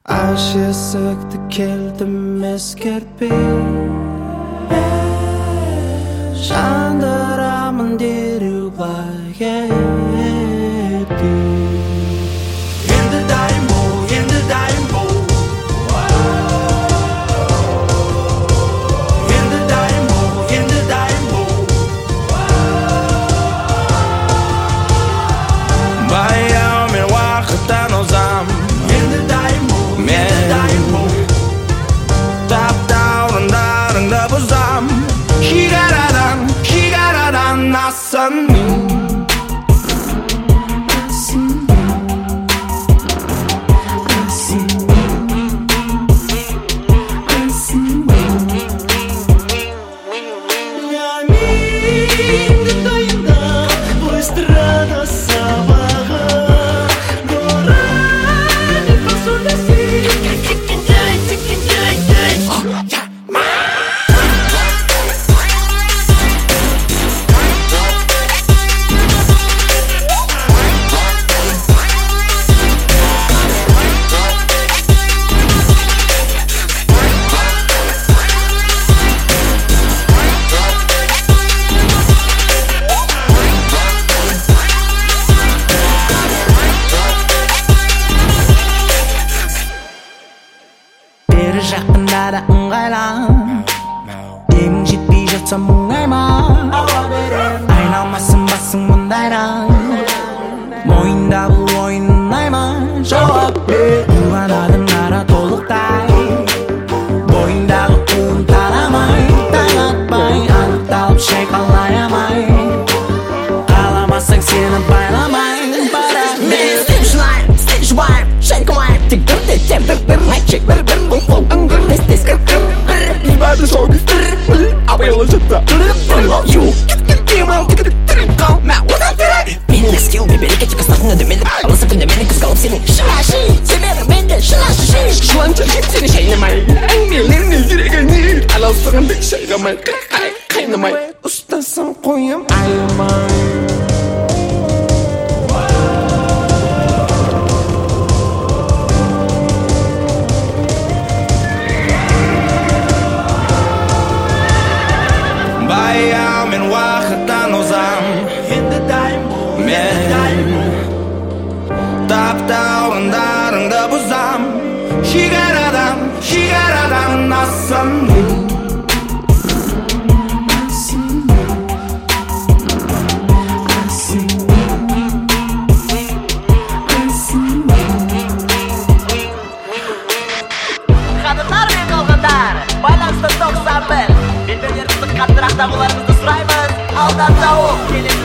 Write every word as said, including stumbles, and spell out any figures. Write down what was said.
Аш есікті келдім ескертпей, жандырамын дереу былай кетпей. Енді дайын бол, енді дайын бол, енді дайын бол, енді дайын бол. Баяу мен уақыттан озам, енді дайын бол, енді дайын бол. Таптауырындарыңды бұзам, шекарадан, шекарадан ассын. Бері жақында да ыңғайла, емің жетпей жатса мұңайма. Айналмасын басың мұндайда, мойында бұл ойын ұнайма. Жауап бер, туғанадың ара толықтай, бойындағы уын тарамай, таң атпай, анықталып шайқалай алмай. Қаламасаң сені байламай, бара бер. Стейдж лайф, стейдж вайф, шайка вайф, тек бірде тем бір-бір майчек бір-бір бұл қол үңгір тез-тез кір-кір бейбарды шоу-биз бір-бір абайлы жатта You кет-кет-кемал тік-тік-тік қал мә одан керек Менің стил беберекет жекастардың өдімелік алысы күнде мені күз қалып сенің шынашы себебі менде шынашы шын Жыланша кет сені шайнамай әңгімелеріне жүрегіне алаусығанды шайғамай қайнамай ұстасам қойым айымай Баяу мен уақыттан озам, енді дайын бол, енді дайын бол. Таптауырындарыңды бұзам, шекарадан, шекарадан ассын. Қадындар мен қалғандар, байланысты тоқсан бір. Бетпендерімізді қаттырақ тағуларыңызды сұраймыз. Алдан тауып келе